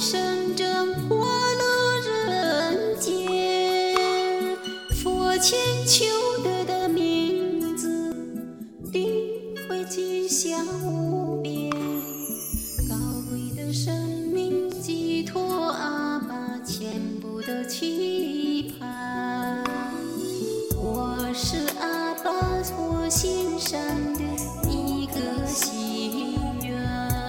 生真活路人间，佛前求得的名字定会吉祥无边，高贵的生命寄托阿爸全部的期盼。我是阿爸所欣赏的一个心愿，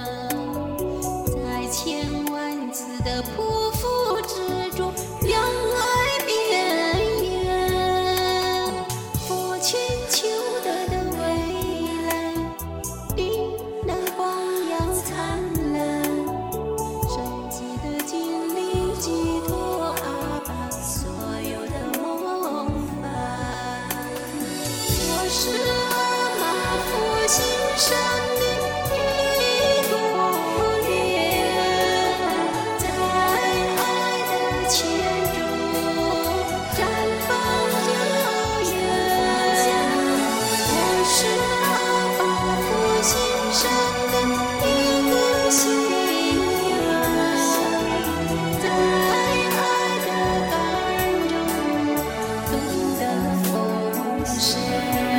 在千万次的匍匐之中，让爱变圆。佛前求得的未来，定能光耀灿烂。神奇的经历寄托阿爸所有的梦幻。我是阿妈父心上的一朵莲，在爱的前中绽放耀眼。我是阿爸父心上的一个心愿，在爱的感中懂得丰盛。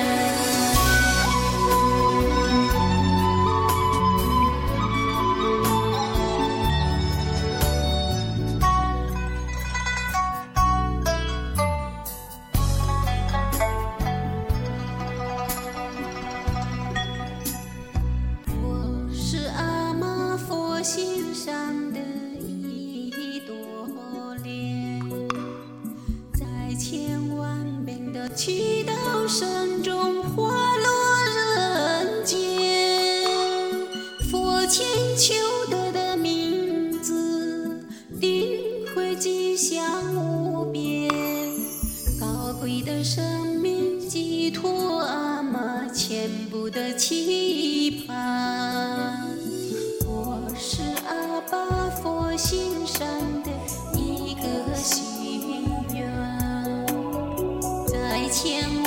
我是阿妈佛心上的一朵莲，在千万遍的祈祷声中滑落人间。佛前求得的名字定会吉祥无边，高贵的生命寄托阿妈全部的期盼。我是阿爸佛心上的一个心愿，在千